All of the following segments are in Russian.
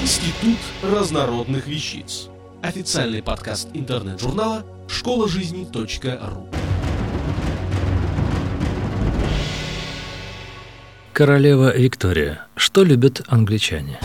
Институт разнородных вещиц. Официальный подкаст интернет-журнала школажизни.ру. Королева Виктория. Что любят англичане?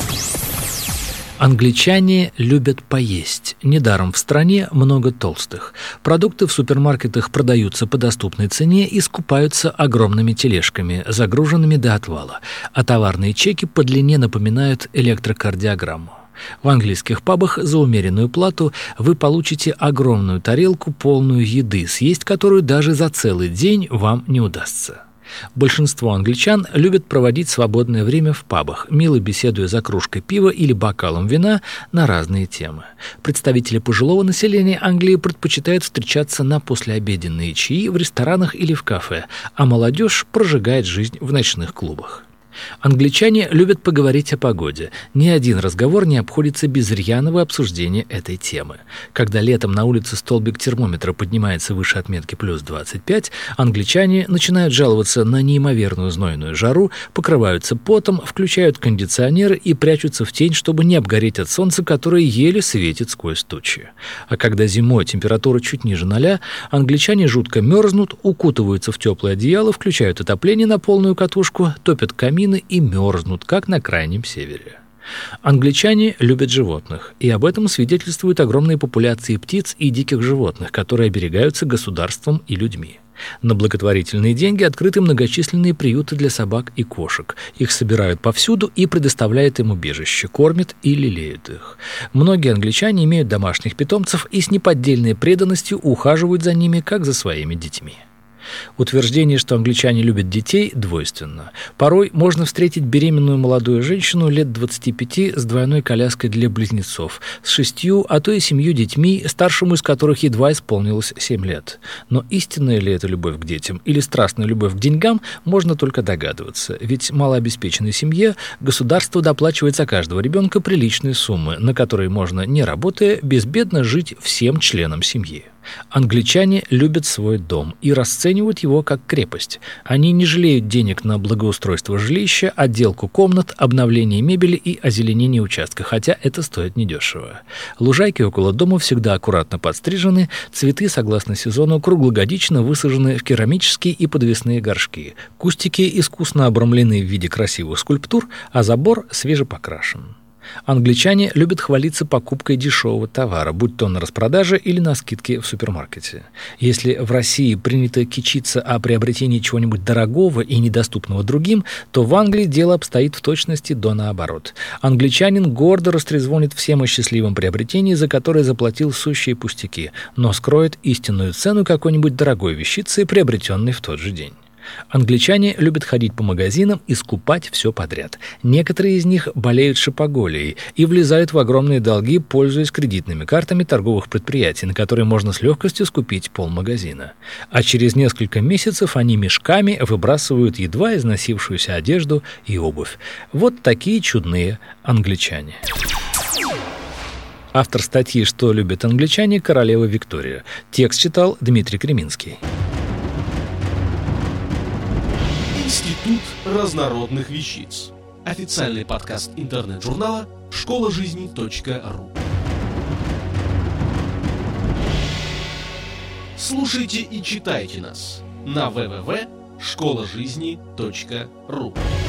Англичане любят поесть. Недаром в стране много толстых. Продукты в супермаркетах продаются по доступной цене и скупаются огромными тележками, загруженными до отвала, а товарные чеки по длине напоминают электрокардиограмму. В английских пабах за умеренную плату вы получите огромную тарелку, полную еды, съесть которую даже за целый день вам не удастся. Большинство англичан любят проводить свободное время в пабах, мило беседуя за кружкой пива или бокалом вина на разные темы. Представители пожилого населения Англии предпочитают встречаться на послеобеденные чаи в ресторанах или в кафе, а молодежь прожигает жизнь в ночных клубах. Англичане любят поговорить о погоде. Ни один разговор не обходится без рьяного обсуждения этой темы. Когда летом на улице столбик термометра поднимается выше отметки плюс 25, англичане начинают жаловаться на неимоверную знойную жару, покрываются потом, включают кондиционеры и прячутся в тень, чтобы не обгореть от солнца, которое еле светит сквозь тучи. А когда зимой температура чуть ниже 0, англичане жутко мерзнут, укутываются в теплое одеяло, включают отопление на полную катушку, топят камин и мерзнут, как на крайнем севере. Англичане любят животных, и об этом свидетельствуют огромные популяции птиц и диких животных, которые оберегаются государством и людьми. На благотворительные деньги открыты многочисленные приюты для собак и кошек. Их собирают повсюду и предоставляют им убежище, кормят и лелеют их. Многие англичане имеют домашних питомцев и с неподдельной преданностью ухаживают за ними, как за своими детьми. Утверждение, что англичане любят детей, двойственно. Порой можно встретить беременную молодую женщину лет 25 с двойной коляской для близнецов, с 6, а то и 7 детьми, старшему из которых едва исполнилось 7 лет. Но истинная ли это любовь к детям или страстная любовь к деньгам, можно только догадываться. Ведь малообеспеченной семье государство доплачивает за каждого ребенка приличные суммы, на которые можно, не работая, безбедно жить всем членам семьи. Англичане любят свой дом и расценивают его как крепость. Они не жалеют денег на благоустройство жилища, отделку комнат, обновление мебели и озеленение участка, хотя это стоит недешево. Лужайки около дома всегда аккуратно подстрижены, цветы, согласно сезону, круглогодично высажены в керамические и подвесные горшки. Кустики искусно обрамлены в виде красивых скульптур, а забор свежепокрашен. Англичане любят хвалиться покупкой дешевого товара, будь то на распродаже или на скидке в супермаркете. Если в России принято кичиться о приобретении чего-нибудь дорогого и недоступного другим, то в Англии дело обстоит в точности до наоборот. Англичанин гордо растрезвонит всем о счастливом приобретении, за которое заплатил сущие пустяки, но скроет истинную цену какой-нибудь дорогой вещицы, приобретенной в тот же день. Англичане любят ходить по магазинам и скупать все подряд. Некоторые из них болеют шопоголией и влезают в огромные долги, пользуясь кредитными картами торговых предприятий, на которые можно с легкостью скупить полмагазина. А через несколько месяцев они мешками выбрасывают едва износившуюся одежду и обувь. Вот такие чудные англичане. Автор статьи «Что любят англичане» королева Виктория. Текст читал Дмитрий Креминский. Институт разнородных вещиц. Официальный подкаст интернет-журнала школажизни.ру. Слушайте и читайте нас на www.школажизни.ру.